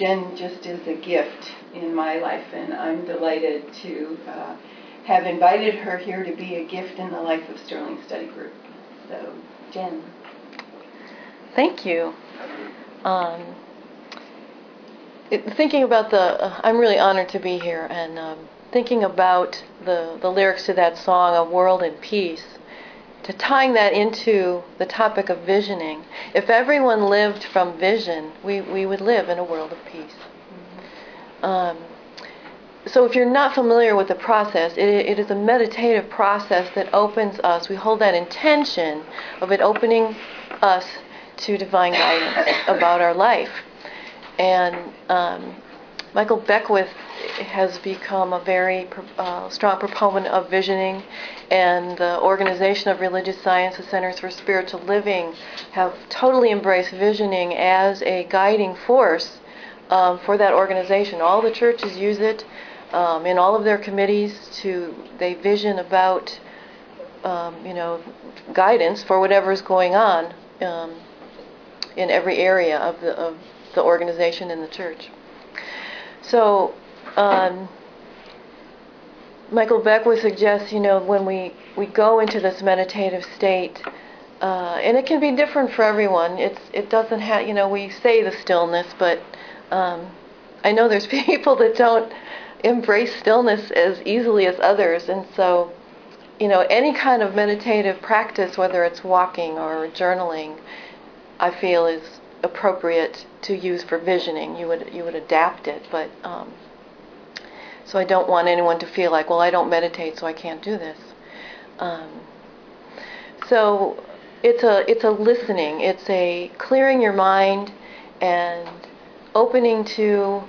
Jen just is a gift in my life, and I'm delighted to have invited her here to be a gift in the life of Sterling Study Group. So, Jen. Thank you. Thinking about I'm really honored to be here, and thinking about the lyrics to that song, "A World in Peace," to tying that into the topic of visioning. If everyone lived from vision, we would live in a world of peace. So if you're not familiar with the process, it is a meditative process that opens us. We hold that intention of it opening us to divine guidance about our life. And Michael Beckwith has become a very strong proponent of visioning, and the Organization of Religious Science, the Centers for Spiritual Living, have totally embraced visioning as a guiding force for that organization. All the churches use it in all of their committees. They vision about guidance for whatever is going on in every area of the organization in the church. So Michael Beckwith suggests, when we go into this meditative state, and it can be different for everyone. It doesn't have, we say the stillness, but I know there's people that don't embrace stillness as easily as others, and so any kind of meditative practice, whether it's walking or journaling, I feel is appropriate to use for visioning. You would adapt it, but so I don't want anyone to feel like, well, I don't meditate, so I can't do this. So it's a listening. It's a clearing your mind and opening to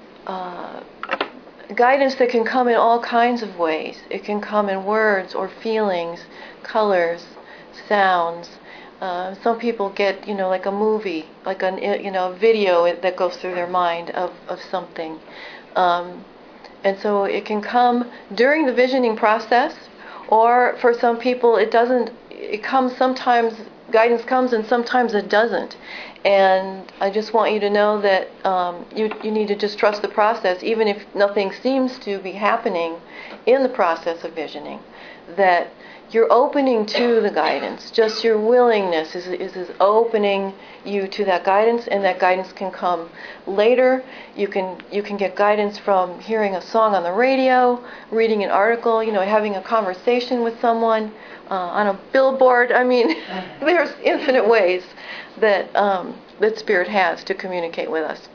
guidance that can come in all kinds of ways. It can come in words or feelings, colors, sounds. Some people get, like a movie, like a video that goes through their mind of something. And so it can come during the visioning process, or for some people it doesn't. It comes sometimes, guidance comes, and sometimes it doesn't. And I just want you to know that you need to just trust the process, even if nothing seems to be happening in the process of visioning, that you're opening to the guidance. Just your willingness is opening you to that guidance, and that guidance can come later. You can get guidance from hearing a song on the radio, reading an article, having a conversation with someone, on a billboard. I mean, there's infinite ways that Spirit has to communicate with us.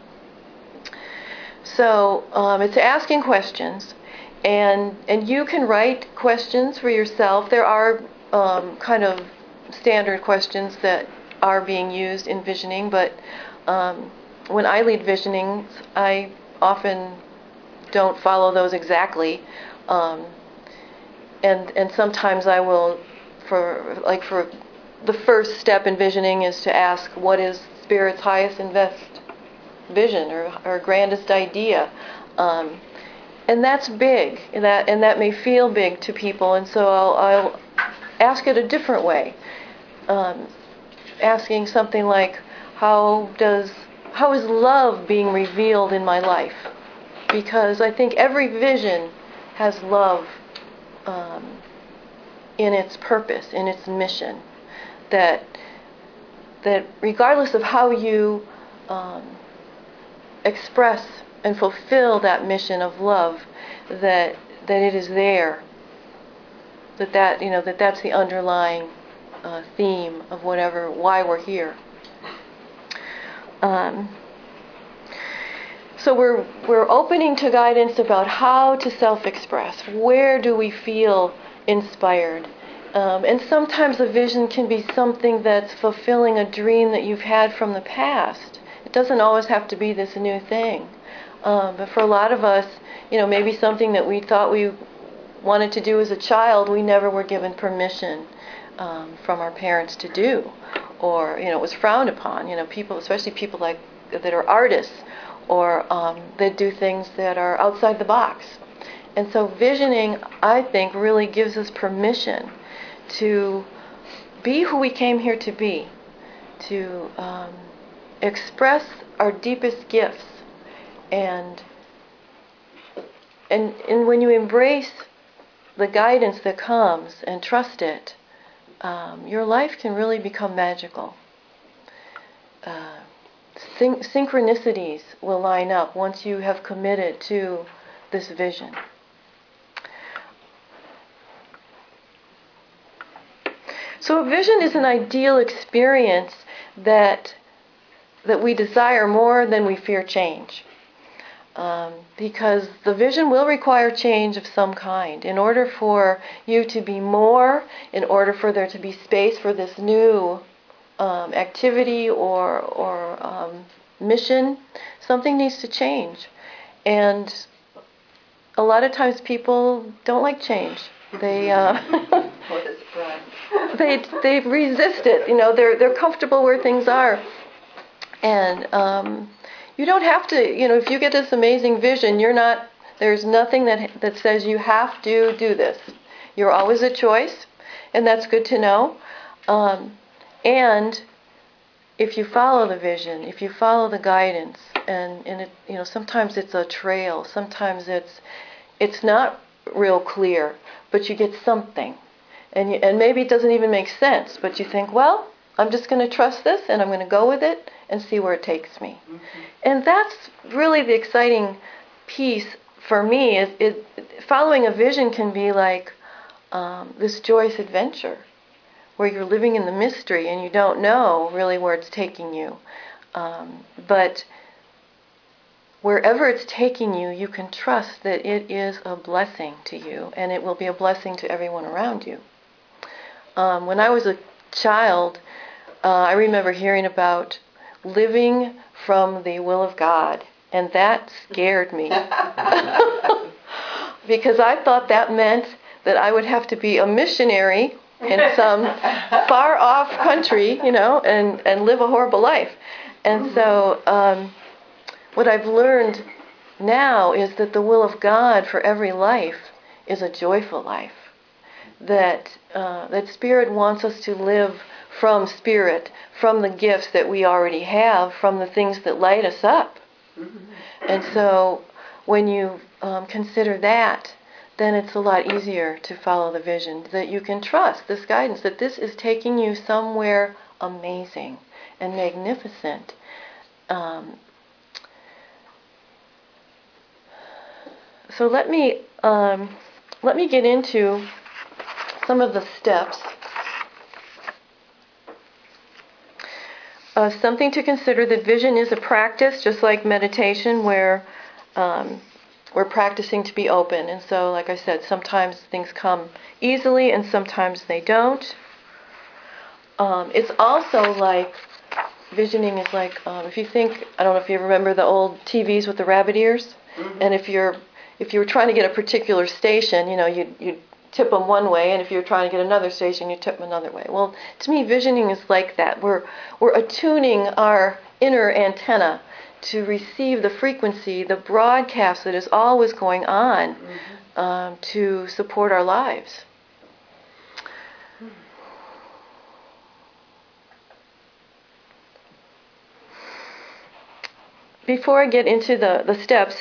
So it's asking questions. And you can write questions for yourself. There are kind of standard questions that are being used in visioning, but when I lead visionings, I often don't follow those exactly. And sometimes I will, for the first step in visioning is to ask, what is Spirit's highest and best vision or grandest idea? And that's big, and that may feel big to people, and so I'll ask it a different way, asking something like, how is love being revealed in my life? Because I think every vision has love in its purpose, in its mission, that regardless of how you express and fulfill that mission of love, that it is there, that's the underlying theme of why we're here. So we're opening to guidance about how to self-express. Where do we feel inspired? And sometimes a vision can be something that's fulfilling a dream that you've had from the past. It doesn't always have to be this new thing. But for a lot of us, maybe something that we thought we wanted to do as a child, we never were given permission from our parents to do, or it was frowned upon. People, especially people that are artists, or that do things that are outside the box. And so visioning, I think, really gives us permission to be who we came here to be, to express our deepest gifts, And when you embrace the guidance that comes and trust it, your life can really become magical. Synchronicities will line up once you have committed to this vision. So a vision is an ideal experience that we desire more than we fear change. Because the vision will require change of some kind. In order for you to be more, in order for there to be space for this new activity or mission, something needs to change. And a lot of times people don't like change. They they resist it. You know, they're comfortable where things are. And you don't have to, you know, if you get this amazing vision, there's nothing that says you have to do this. You're always a choice, and that's good to know. And if you follow the vision, if you follow the guidance, and it, you know, sometimes it's a trail, sometimes it's not real clear, but you get something. And maybe it doesn't even make sense, but you think, well, I'm just going to trust this, and I'm going to go with it and see where it takes me. Mm-hmm. And that's really the exciting piece for me. Following a vision can be like this joyous adventure where you're living in the mystery and you don't know really where it's taking you. But wherever it's taking you, you can trust that it is a blessing to you, and it will be a blessing to everyone around you. When I was a child, I remember hearing about living from the will of God, and that scared me. Because I thought that meant that I would have to be a missionary in some far-off country, you know, and live a horrible life. And so what I've learned now is that the will of God for every life is a joyful life. That Spirit wants us to live from Spirit, from the gifts that we already have, from the things that light us up. Mm-hmm. And so when you consider that, then it's a lot easier to follow the vision, that you can trust this guidance, that this is taking you somewhere amazing and magnificent. So let me get into some of the steps. Something to consider, that vision is a practice, just like meditation, where we're practicing to be open. And so, like I said, sometimes things come easily and sometimes they don't. It's also like, visioning is like, if you think, I don't know if you remember the old TVs with the rabbit ears, mm-hmm. And if you were trying to get a particular station, you know, you'd tip them one way, and if you're trying to get another station, you tip them another way. Well, to me, visioning is like that. We're attuning our inner antenna to receive the frequency, the broadcast that is always going on, mm-hmm. To support our lives. Before I get into the steps,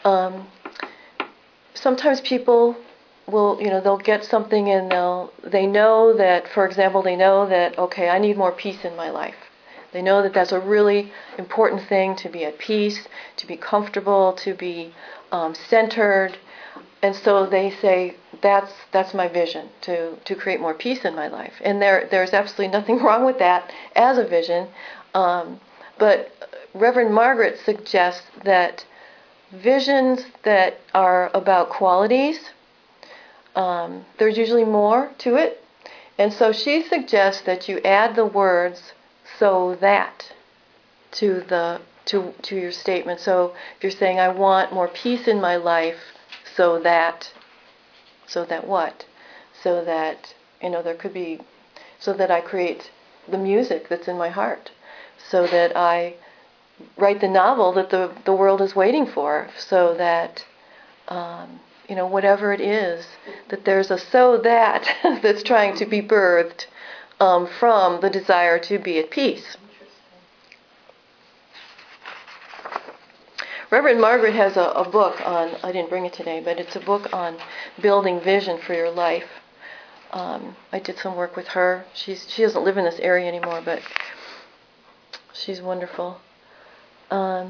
sometimes people will, you know, they'll get something and they know that, for example, okay, I need more peace in my life. They know that that's a really important thing, to be at peace, to be comfortable, to be centered. And so they say, that's my vision, to create more peace in my life. And there's absolutely nothing wrong with that as a vision. But Reverend Margaret suggests that visions that are about qualities, there's usually more to it. And so she suggests that you add the words "so that" to your statement. So if you're saying, I want more peace in my life, so that what? So that, you know, there could be, so that I create the music that's in my heart, so that I write the novel that the world is waiting for, so that, you know, whatever it is, that there's a so that that's trying to be birthed from the desire to be at peace. Reverend Margaret has a book on, I didn't bring it today, but it's a book on building vision for your life. I did some work with her. She doesn't live in this area anymore, but she's wonderful. What's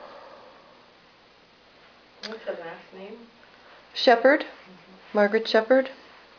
her last name? Shepherd, Margaret Shepherd.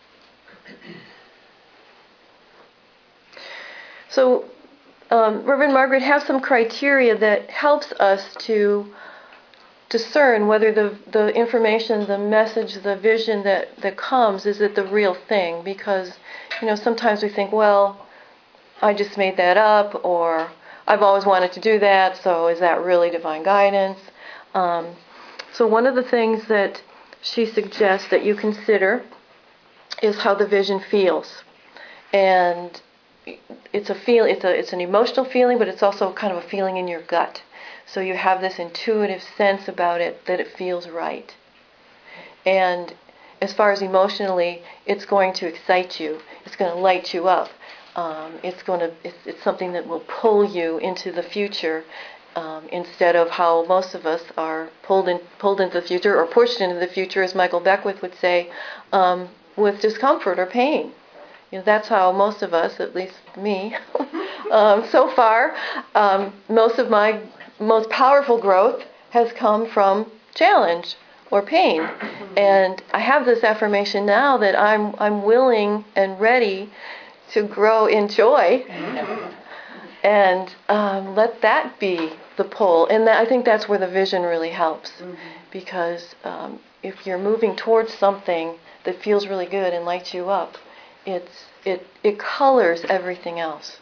So Reverend Margaret has some criteria that helps us to discern whether the information, the message, the vision that comes, is it the real thing? Because, sometimes we think, well, I just made that up, or I've always wanted to do that, so is that really divine guidance? So one of the things that she suggests that you consider is how the vision feels. And it's an emotional feeling, but it's also kind of a feeling in your gut. So you have this intuitive sense about it that it feels right. And as far as emotionally, it's going to excite you. It's going to light you up. It's something that will pull you into the future, instead of how most of us are pulled into the future, or pushed into the future, as Michael Beckwith would say, with discomfort or pain. That's how most of us, at least me, so far, most of my most powerful growth has come from challenge or pain. And I have this affirmation now that I'm willing and ready to grow in joy, and let that be the pull. And I think that's where the vision really helps, because if you're moving towards something that feels really good and lights you up, it colors everything else.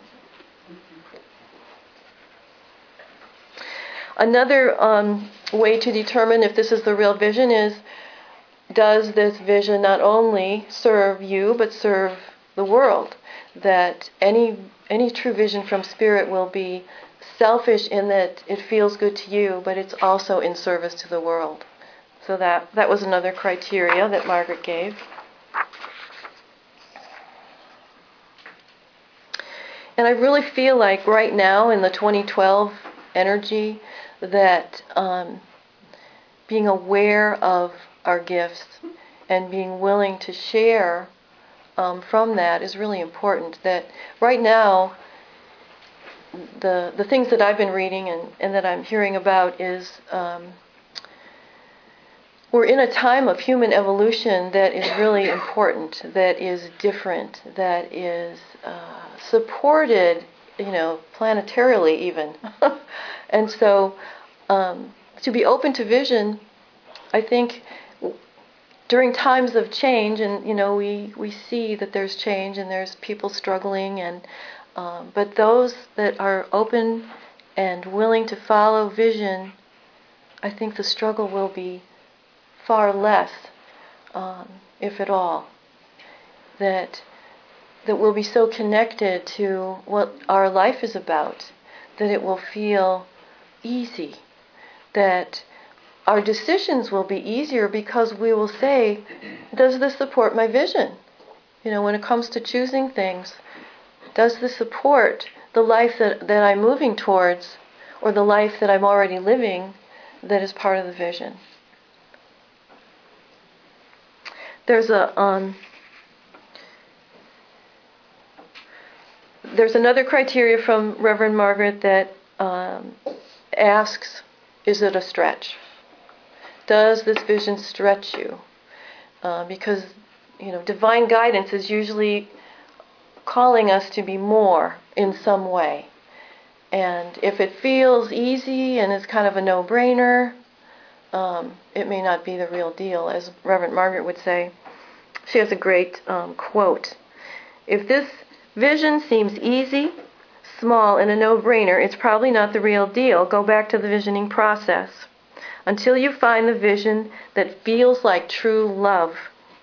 Another way to determine if this is the real vision is, does this vision not only serve you, but serve the world? That any true vision from Spirit will be selfish in that it feels good to you, but it's also in service to the world. So that was another criteria that Margaret gave. And I really feel like right now in the 2012 energy that being aware of our gifts and being willing to share from that is really important. That right now, the things that I've been reading and that I'm hearing about is we're in a time of human evolution that is really important, that is different, that is supported, planetarily even. And so to be open to vision, I think during times of change, and we see that there's change and there's people struggling, and but those that are open and willing to follow vision, I think the struggle will be far less, if at all. That we'll be so connected to what our life is about that it will feel easy. That our decisions will be easier because we will say, does this support my vision? When it comes to choosing things, does this support the life that I'm moving towards, or the life that I'm already living that is part of the vision? There's another criteria from Reverend Margaret that asks, is it a stretch? Does this vision stretch you? Because, divine guidance is usually calling us to be more in some way. And if it feels easy and it's kind of a no-brainer, it may not be the real deal. As Reverend Margaret would say, she has a great quote. If this vision seems easy, small, and a no-brainer, it's probably not the real deal. Go back to the visioning process until you find the vision that feels like true love.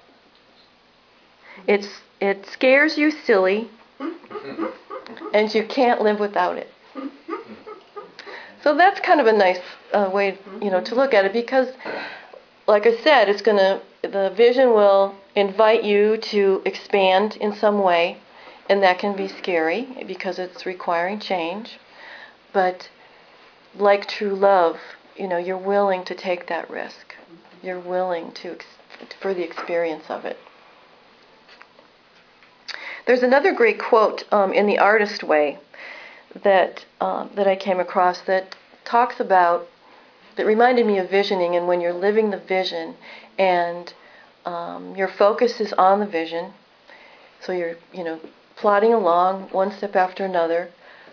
It scares you silly, and you can't live without it. So that's kind of a nice way, to look at it, because, like I said, the vision will invite you to expand in some way, and that can be scary because it's requiring change. But like true love, you're willing to take that risk. You're willing for the experience of it. There's another great quote in The Artist Way that I came across that talks about, that reminded me of visioning, and when you're living the vision and your focus is on the vision, so you're plodding along one step after another,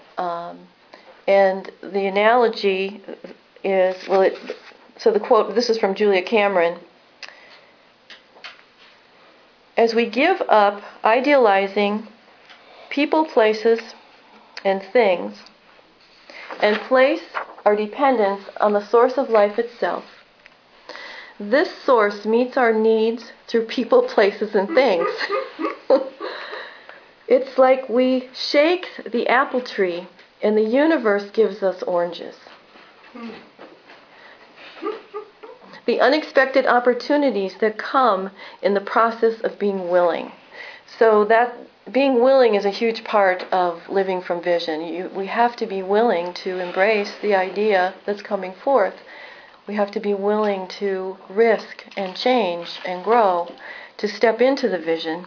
and the analogy is, so the quote, this is from Julia Cameron: as we give up idealizing people, places, and things, and place our dependence on the source of life itself, this source meets our needs through people, places, and things. It's like we shake the apple tree and the universe gives us oranges. The unexpected opportunities that come in the process of being willing. So that being willing is a huge part of living from vision. We have to be willing to embrace the idea that's coming forth. We have to be willing to risk and change and grow, to step into the vision.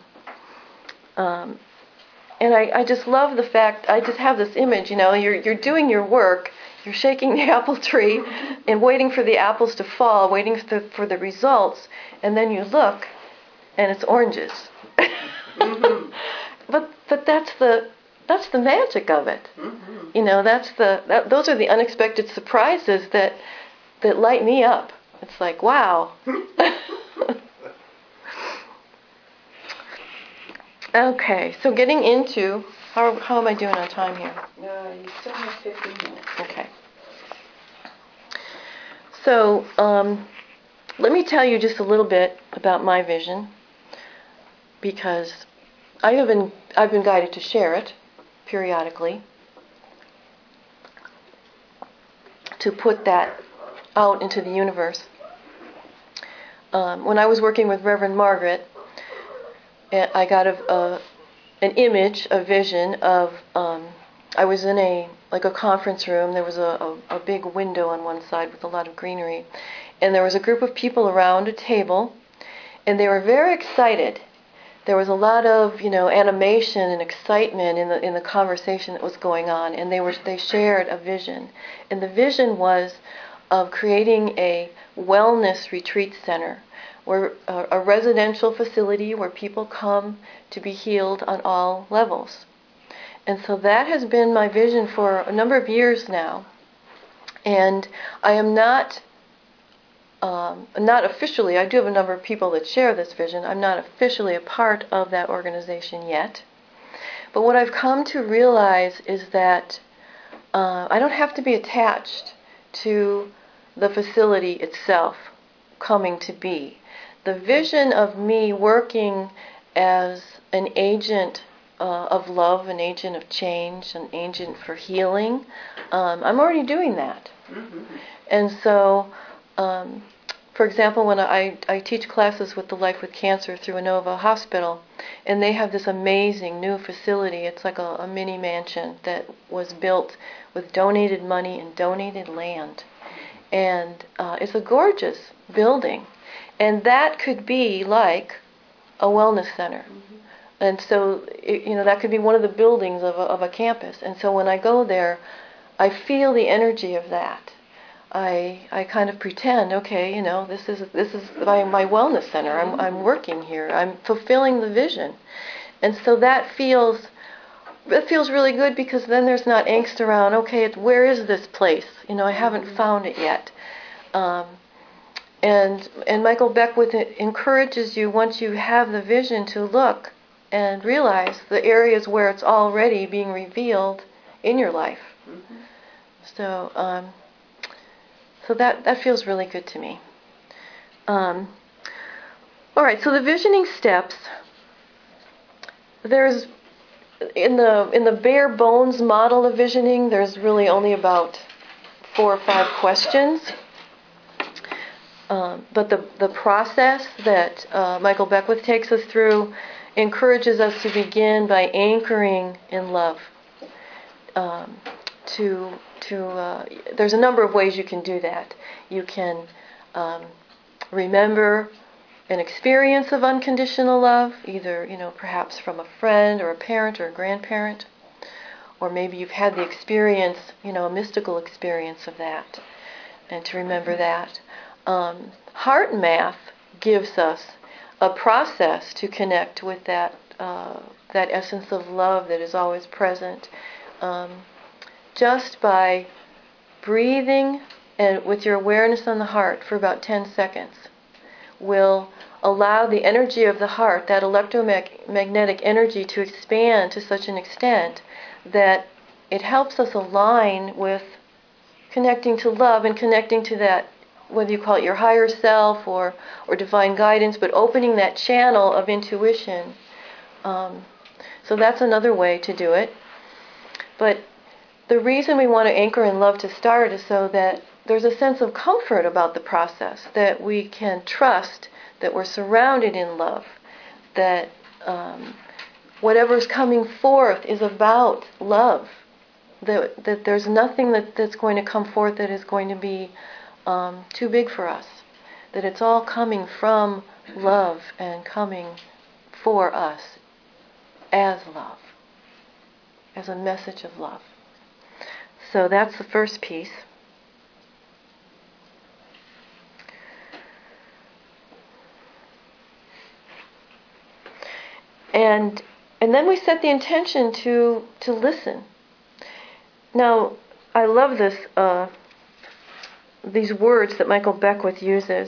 And I just love the fact, I just have this image, you're doing your work, you're shaking the apple tree and waiting for the apples to fall, waiting for the results, and then you look and it's oranges. Mm-hmm. But that's the magic of it. Mm-hmm. Those are the unexpected surprises that light me up. It's like, wow. Okay, so getting into, how am I doing on time here? You still have 15 minutes. Okay. So, let me tell you just a little bit about my vision, because I've been guided to share it periodically, to put that out into the universe. When I was working with Reverend Margaret, I got an image, a vision of, I was in a conference room. There was a big window on one side with a lot of greenery, and there was a group of people around a table, and they were very excited. There was a lot of animation and excitement in the conversation that was going on, and they shared a vision, and the vision was of creating a wellness retreat center, where a residential facility where people come to be healed on all levels. And so that has been my vision for a number of years now. And I am not officially, I do have a number of people that share this vision. I'm not officially a part of that organization yet. But what I've come to realize is that I don't have to be attached to the facility itself coming to be. The vision of me working as an agent of love, an agent of change, an agent for healing, I'm already doing that. Mm-hmm. And so, for example, when I teach classes with the Life with Cancer through Inova Hospital, and they have this amazing new facility. It's like a mini mansion that was built with donated money and donated land. And it's a gorgeous building. And that could be like a wellness center. Mm-hmm. And so, that could be one of the buildings of a campus. And so when I go there, I feel the energy of that. I kind of pretend, okay, this is my wellness center. I'm working here. I'm fulfilling the vision. And so that feels really good, because then there's not angst around, okay, where is this place? I haven't found it yet. And Michael Beckwith encourages you, once you have the vision, to look and realize the areas where it's already being revealed in your life. Mm-hmm. So that feels really good to me. All right, so the visioning steps. There's in the bare bones model of visioning, there's really only about 4 or 5 questions. But the process that Michael Beckwith takes us through encourages us to begin by anchoring in love, there's a number of ways you can do that. You can remember an experience of unconditional love, either, perhaps from a friend or a parent or a grandparent, or maybe you've had the experience, a mystical experience of that, and to remember that. Heart math gives us a process to connect with that essence of love that is always present, just by breathing and with your awareness on the heart for about 10 seconds will allow the energy of the heart, that electromagnetic energy, to expand to such an extent that it helps us align with connecting to love and connecting to that, whether you call it your higher self or divine guidance, but opening that channel of intuition. So that's another way to do it. But the reason we want to anchor in love to start is so that there's a sense of comfort about the process, that we can trust that we're surrounded in love, that whatever's coming forth is about love, that there's nothing that's going to come forth that is going to be too big for us, that it's all coming from love and coming for us as love, as a message of love. So that's the first piece. And then we set the intention to listen. Now, I love these words that Michael Beckwith uses,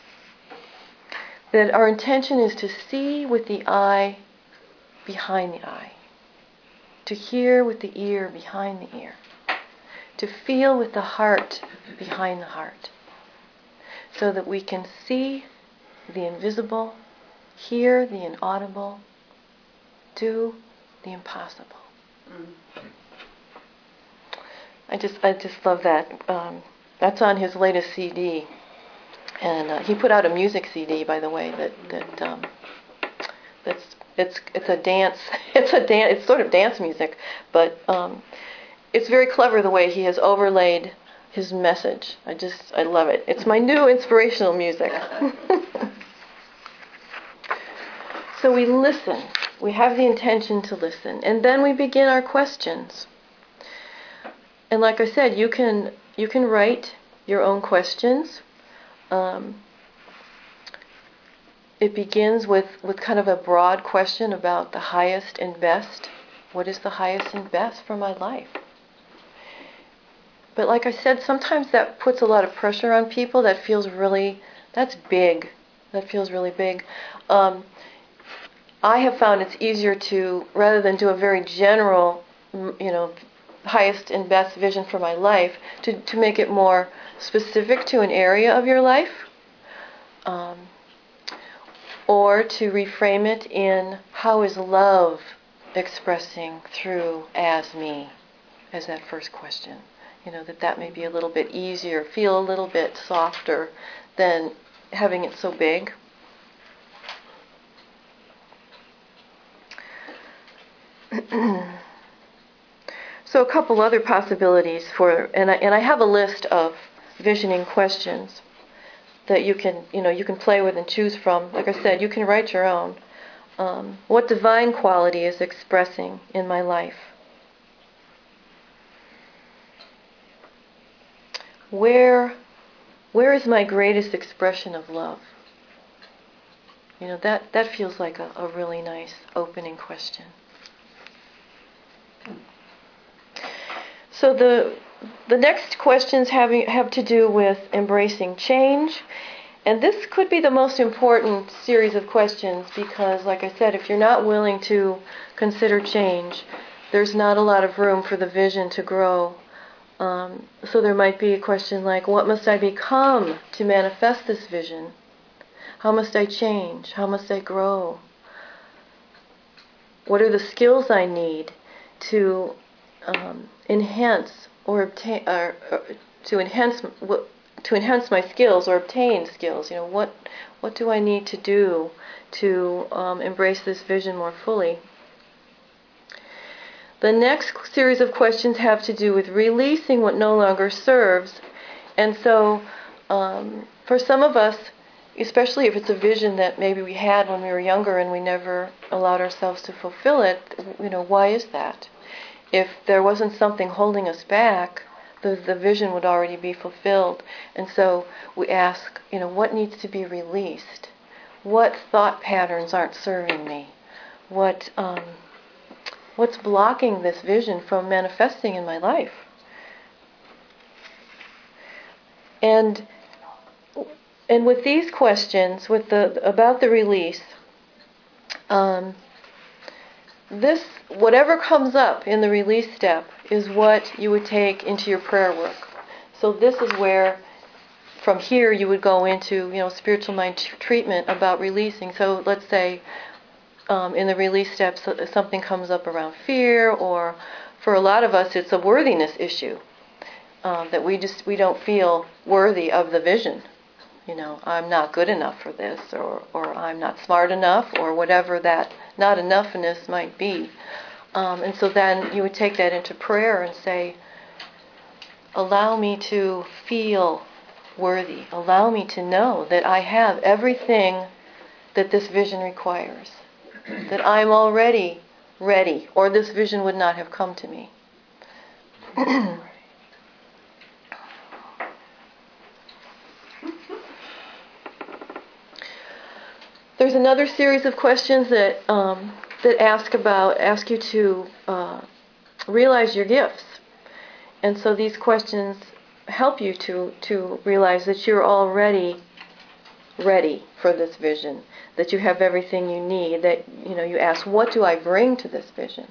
that our intention is to see with the eye behind the eye, to hear with the ear behind the ear, to feel with the heart behind the heart, so that we can see the invisible, hear the inaudible, do the impossible. I just love that. That's on his latest CD, and he put out a music CD, by the way. It's a dance. It's sort of dance music, but it's very clever the way he has overlaid his message. I love it. It's my new inspirational music. So we listen. We have the intention to listen, and then we begin our questions. And like I said, you can write your own questions. It begins with kind of a broad question about the highest and best. What is the highest and best for my life? But like I said, sometimes that puts a lot of pressure on people. That's big. That feels really big. I have found it's easier to, rather than do a very general, highest and best vision for my life, to make it more specific to an area of your life, or to reframe it in how is love expressing through as me, as that first question. That may be a little bit easier, feel a little bit softer than having it so big. So a couple other possibilities and I have a list of visioning questions that you can play with and choose from. Like I said, you can write your own. What divine quality is expressing in my life? Where is my greatest expression of love? That feels like a really nice opening question. So the next questions have to do with embracing change. And this could be the most important series of questions because, like I said, if you're not willing to consider change, there's not a lot of room for the vision to grow. So there might be a question like, what must I become to manifest this vision? How must I change? How must I grow? What are the skills I need to enhance or obtain, or to enhance my skills or obtain skills? What do I need to do to embrace this vision more fully? The next series of questions have to do with releasing what no longer serves. And so, for some of us, especially if it's a vision that maybe we had when we were younger and we never allowed ourselves to fulfill it, why is that? If there wasn't something holding us back, the vision would already be fulfilled. And so we ask, what needs to be released? What thought patterns aren't serving me? What's blocking this vision from manifesting in my life? And with these questions, about the release, whatever comes up in the release step is what you would take into your prayer work. So this is where, from here, you would go into, spiritual mind treatment about releasing. So let's say in the release steps, something comes up around fear, or for a lot of us, it's a worthiness issue, that we don't feel worthy of the vision. I'm not good enough for this, or I'm not smart enough, or whatever that not enoughness might be. And so then you would take that into prayer and say, allow me to feel worthy. Allow me to know that I have everything that this vision requires. That I'm already ready, or this vision would not have come to me. There's another series of questions that ask you to realize your gifts, and so these questions help you to realize that you're already ready for this vision, that you have everything you need. That you ask, what do I bring to this vision?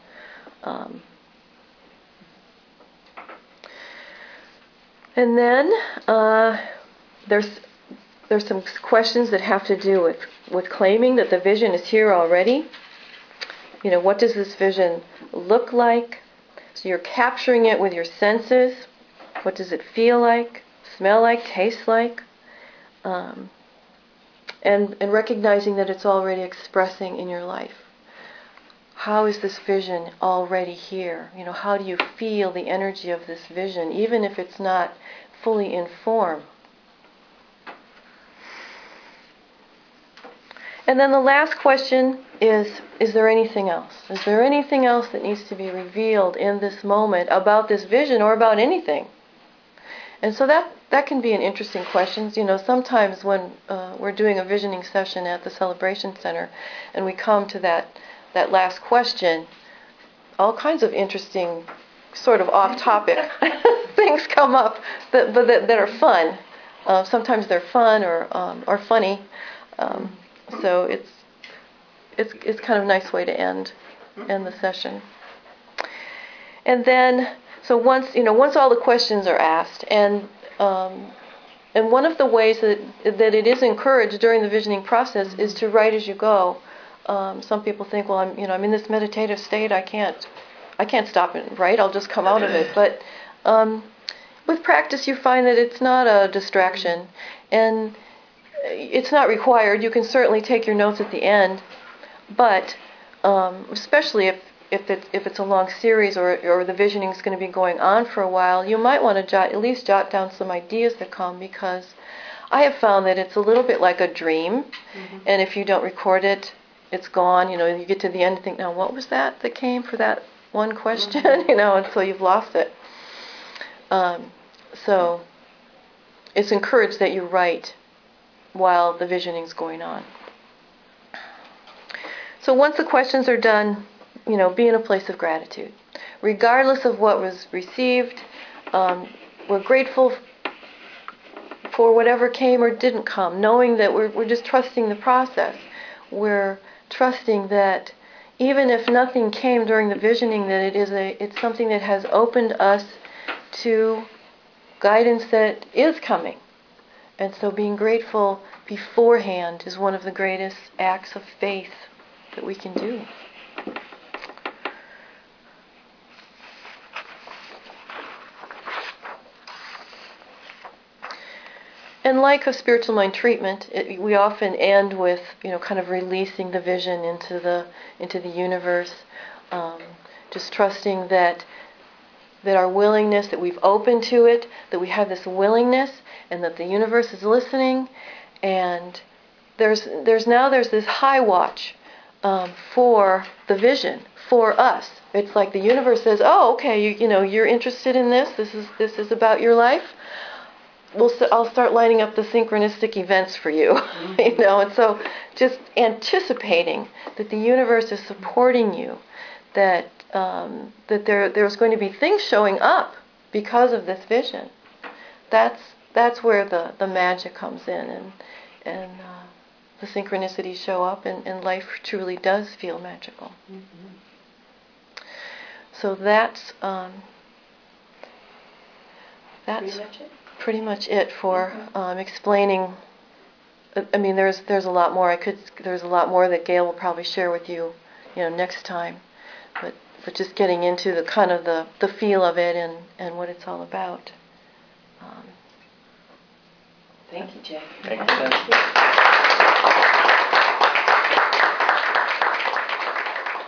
And then there's some questions that have to do with claiming that the vision is here already. What does this vision look like? So you're capturing it with your senses. What does it feel like, smell like, taste like? And recognizing that it's already expressing in your life. How is this vision already here? How do you feel the energy of this vision, even if it's not fully in form? And then the last question is there anything else? Is there anything else that needs to be revealed in this moment about this vision or about anything? And so that can be an interesting question. Sometimes when we're doing a visioning session at the Celebration Center and we come to that last question, all kinds of interesting, sort of off-topic things come up that are fun. Sometimes they're fun or funny. So it's kind of a nice way to end the session. And then, so once all the questions are asked, and one of the ways that it is encouraged during the visioning process is to write as you go. Some people think, well, I'm in this meditative state, I can't stop and write, I'll just come out of it. But with practice, you find that it's not a distraction, and it's not required. You can certainly take your notes at the end, but especially if it's a long series or the visioning is going to be going on for a while, you might want to at least jot down some ideas that come, because I have found that it's a little bit like a dream, and if you don't record it, it's gone. You get to the end and think, now what was that came for that one question? And so you've lost it. So it's encouraged that you write while the visioning is going on. So once the questions are done, be in a place of gratitude. Regardless of what was received, we're grateful for whatever came or didn't come, knowing that we're just trusting the process. We're trusting that even if nothing came during the visioning, that it's something that has opened us to guidance that is coming. And so being grateful beforehand is one of the greatest acts of faith that we can do. And like a spiritual mind treatment, we often end with, kind of releasing the vision into the universe, Just trusting that our willingness, that we've opened to it, that we have this willingness, and that the universe is listening. And there's this high watch for the vision, for us. It's like the universe says, "Oh, okay, you're interested in this. This is about your life. I'll start lining up the synchronistic events for you." And so just anticipating that the universe is supporting you, that there's going to be things showing up because of this vision. That's where the magic comes in, and the synchronicities show up, and life truly does feel magical. Mm-hmm. So that's pretty much it for explaining. I mean, there's a lot more. There's a lot more that Gail will probably share with you, next time. But just getting into the kind of the feel of it and what it's all about. Thank you, Jay. Thank you.